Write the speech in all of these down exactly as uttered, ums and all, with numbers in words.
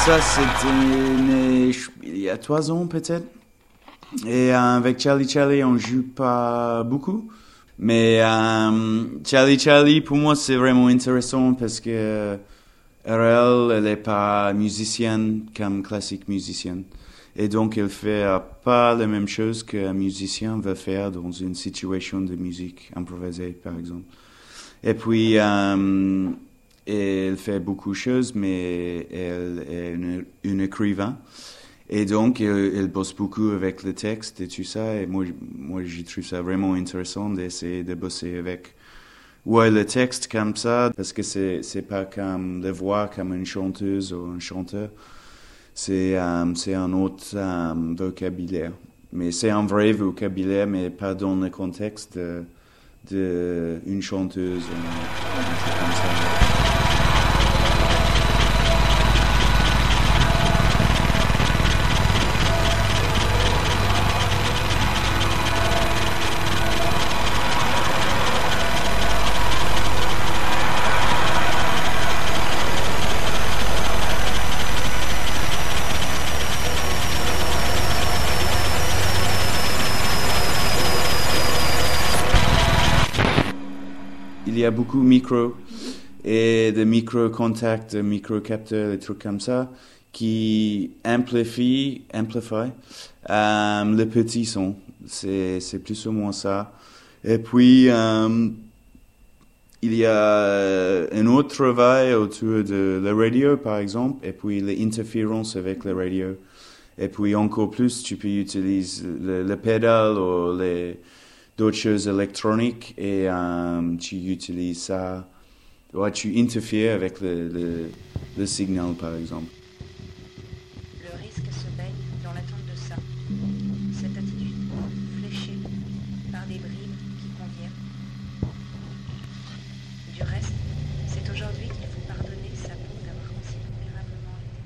ça, c'était né, il y a trois ans peut-être. Et euh, avec Charlie Charlie, on joue pas beaucoup. Mais euh, Charlie Charlie, pour moi, c'est vraiment intéressant parce que R L, elle est pas musicienne comme classique musicienne. Et donc, elle fait euh, pas la même chose qu'un musicien va faire dans une situation de musique improvisée, par exemple. Et puis, euh, elle fait beaucoup de choses, mais elle est une, une écrivain. Et donc, elle, elle bosse beaucoup avec le texte et tout ça. Et moi, moi, je trouve ça vraiment intéressant d'essayer de bosser avec ouais, le texte comme ça, parce que c'est, c'est pas comme la voix comme une chanteuse ou un chanteur. C'est, um, c'est un autre um, vocabulaire. Mais c'est un vrai vocabulaire, mais pas dans le contexte de, de une chanteuse ou un truc comme ça. Il y a beaucoup de micros et de micro-contacts, de micro-capteurs, des trucs comme ça, qui amplifient, amplifient euh, le petit son. C'est, c'est plus ou moins ça. Et puis, euh, il y a un autre travail autour de la radio, par exemple, et puis l'interférence avec la radio. Et puis, encore plus, tu peux utiliser le, le pédale ou les... d'autres choses électroniques et um, tu utilises ça, ouais, tu interfères avec le, le, le signal par exemple. Le risque se baigne dans l'attente de ça. Cette attitude fléchée par des bribes qui conviennent. Du reste, c'est aujourd'hui qu'il faut pardonner sa peau d'avoir considérablement été.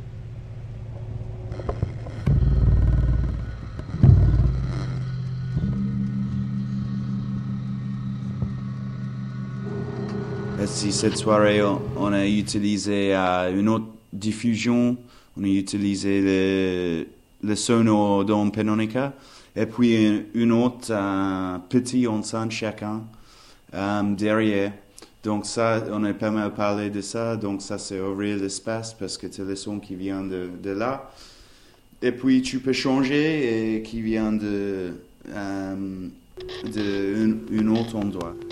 Si cette soirée, on, on a utilisé euh, une autre diffusion, on a utilisé le, le sono dans Pennonica, et puis une, une autre euh, petite enceinte chacun euh, derrière. Donc ça, on a pas mal parlé de ça, donc ça c'est ouvrir l'espace parce que c'est le son qui vient de, de là. Et puis tu peux changer et qui vient de, euh, de un, un autre endroit.